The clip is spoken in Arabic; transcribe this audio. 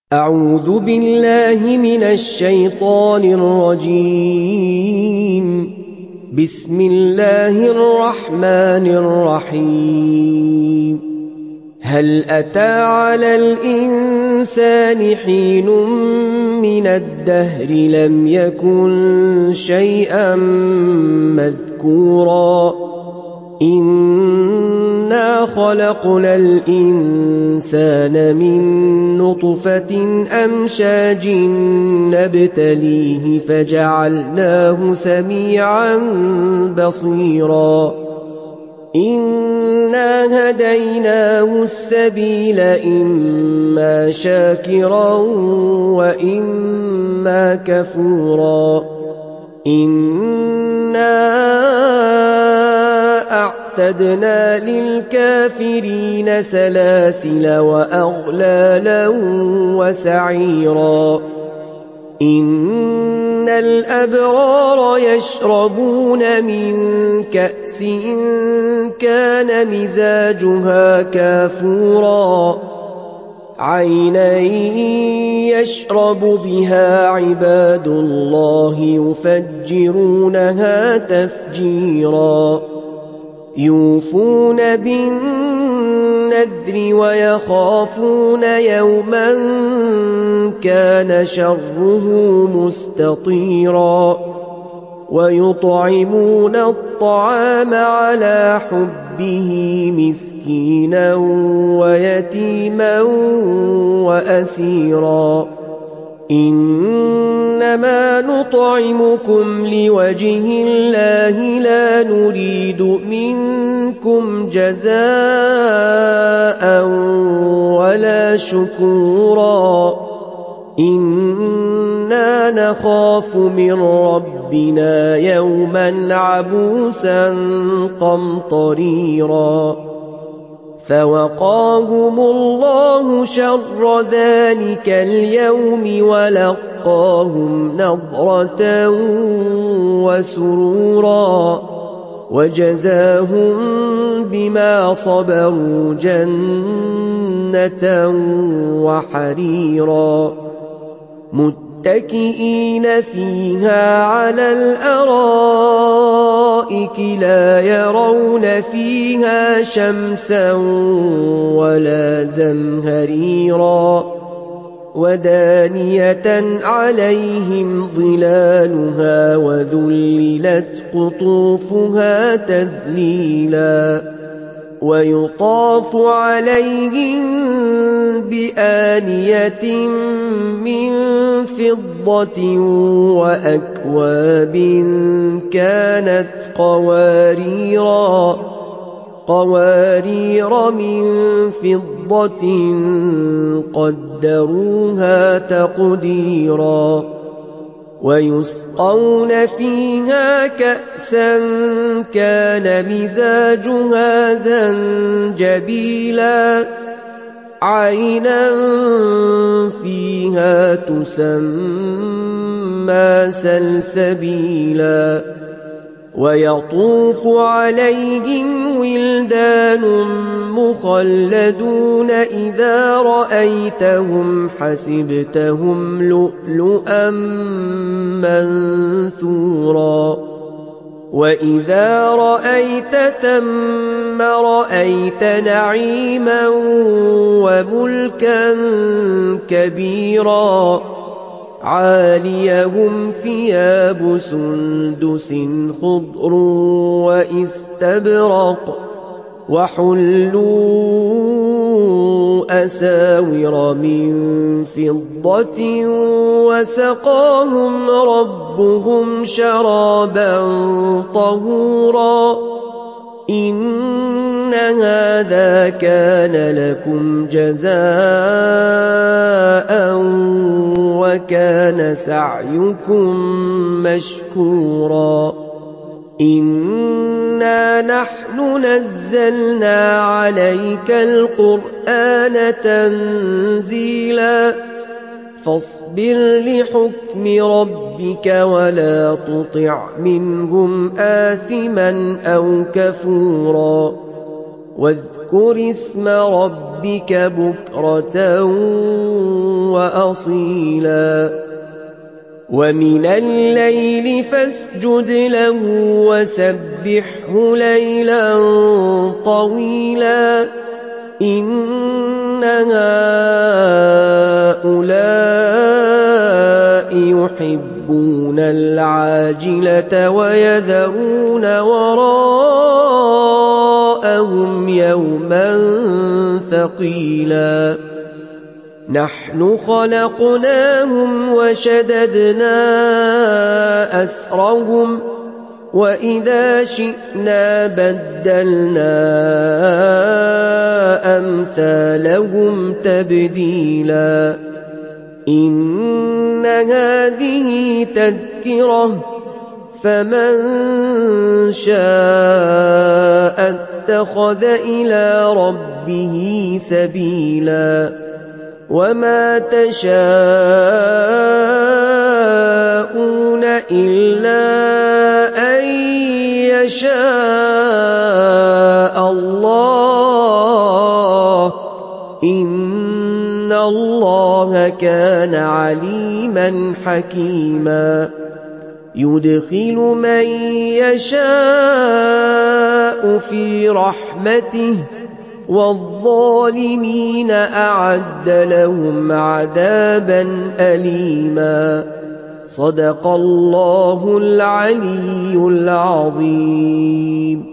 أعوذ بالله من الشيطان الرجيم. بسم الله الرحمن الرحيم. هل أتى على الإنسان حين من الدهر لم يكن شيئا مذكورا إنا خلقنا الإنسان من نطفة أمشاج نبتليه فجعلناه سميعا بصيرا إنا هديناه السبيل إما شاكرا وإما كفورا إنا أعتدنا للكافرين سلاسل وأغلالا وسعيرا إن الأبرار يشربون من كأس كان مزاجها كافورا عينا يشرب بها عباد الله يفجرونها تفجيرا يوفون بالنذر ويخافون يوما كان شره مستطيرا ويطعمون الطعام على حبه مسكينا ويتيما وأسيرا إنما نطعمكم لوجه الله لا نريد منكم جزاء ولا شكورا إنا نخاف من ربنا يوما عبوسا قمطريرا فوقاهم الله شر ذلك اليوم ولقاهم نضرة وسرورا وجزاهم بما صبروا جنة وحريرا متكئين فيها على الأرائك لا يرون فيها شمسا ولا زمهريرا ودانية عليهم ظلالها وذللت قطوفها تذليلا ويطاف عليهم بآنية من فضة وأكواب كانت قوارير من فضة قدروها تقديرا ويسقون فيها كأسا كان مزاجها زنجبيلا عينا فيها تسمى سلسبيلا ويطوف عليهم ولدان مخلدون إذا رأيتهم حسبتهم لؤلؤا منثورا وإذا رأيت ثم رأيت نعيما وملكا كبيرا عاليهم ثياب سندس خضر وإستبرق وحلوا أساور من فضة وسقاهم ربهم شرابا طهورا إن هذا كان لكم جزاء وكان سعيكم مشكورا إنا نحن نزلنا عليك القرآن تنزيلا فاصبر لحكم ربك ولا تطع منهم آثما أو كفورا واذكر اسم ربك بكرة وأصيلا ومن الليل فاسجد له وسبحه ليلا طويلا إن هؤلاء يحبون العاجلة ويذرون وراءهم يوما ثقيلا نحن خلقناهم وشددنا أسرهم وإذا شئنا بدلنا أمثالهم تبديلا إن هذه تذكرة فمن شاء اتخذ إلى ربه سبيلا وما تشاءون إلا أن يشاء الله إن الله كان عليما حكيما يدخل من يشاء في رحمته والظالمين أعد لهم عذابا أليما صدق الله العلي العظيم.